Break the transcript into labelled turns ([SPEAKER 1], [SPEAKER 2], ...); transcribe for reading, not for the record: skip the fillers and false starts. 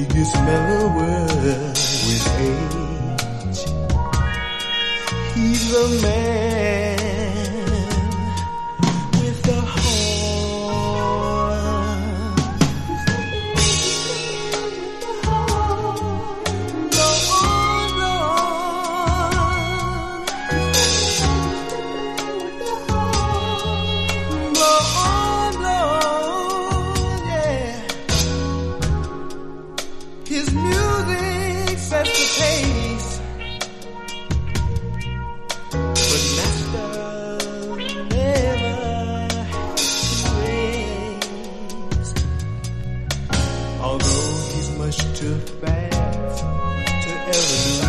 [SPEAKER 1] gets mellower with age. He's the man with the horn. Go on, yeah. His music sets the pace, but Master never has to waste. Although he's much too fast to ever lose.